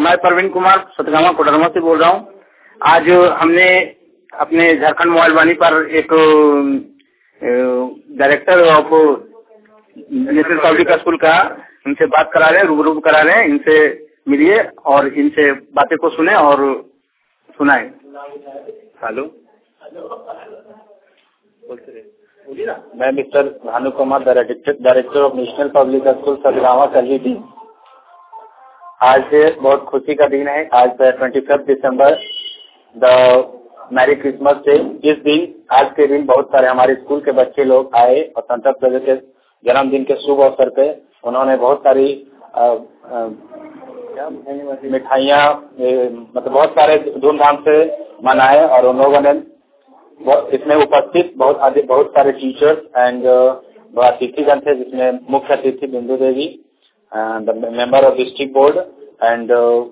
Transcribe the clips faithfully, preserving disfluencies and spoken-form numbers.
मैं प्रवीण कुमार सतगावा कोडरमा से बोल रहा हूँ। आज हमने अपने झारखंड मोबाइल वाणी पर एक director of national public school का इनसे बात करा रहे हैं, रूबरू करा रहे हैं। इनसे मिलिए और इनसे बातें को सुने और सुनाए। हेलो, मैं mister Bhanu Kumar, director of national public school Satgawa करली थी। आज बहुत खुशी का दिन है। आज twenty fifth December, the merry Christmas day. इस दिन, आज के दिन बहुत सारे हमारे स्कूल के बच्चे लोग आए और संत प्रभु के जन्मदिन के शुभ अवसर पे उन्होंने बहुत सारी मिठाइयाँ, मतलब बहुत सारे धूमधाम से मनाए। और उन लोगों ने इसमें उपस्थित बहुत अधिक बहुत सारे टीचर्स एंड अतिथिगण थे, जिसमें मुख्य अतिथि Bindu Devi, the member of district board and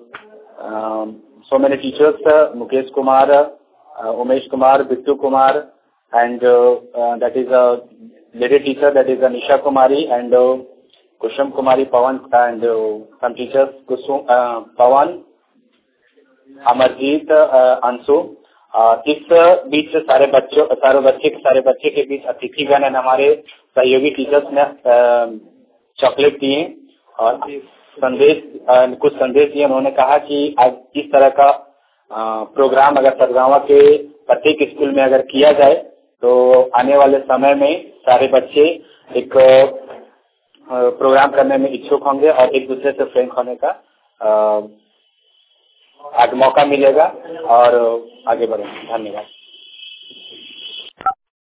so many teachers, Mukesh Kumar, Umesh Kumar, Bittu Kumar, and that is a lady teacher, that is Nisha Kumari and Kusum Kumari, Pawan and some teachers, Kusum Pawan, Amarjeet, Anshu. इस बीच सारे बच्चों सारे बच्चे सारे बच्चे के बीच अतिथिगण एंड हमारे सहयोगी टीचर्स ने चॉकलेट दिए और संदेश कुछ संदेश दिए। उन्होंने कहा कि आज इस तरह का प्रोग्राम अगर सतगावा के प्रत्येक स्कूल में अगर किया जाए तो आने वाले समय में सारे बच्चे एक प्रोग्राम करने में इच्छुक होंगे और एक दूसरे से फ्रेंड होने का आज मौका मिलेगा और आगे बढ़ेंगे। धन्यवाद।